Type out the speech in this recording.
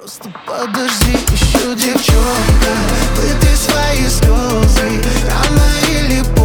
Просто подожди еще, девчонка, вытряс свои слезы. Рано или поздно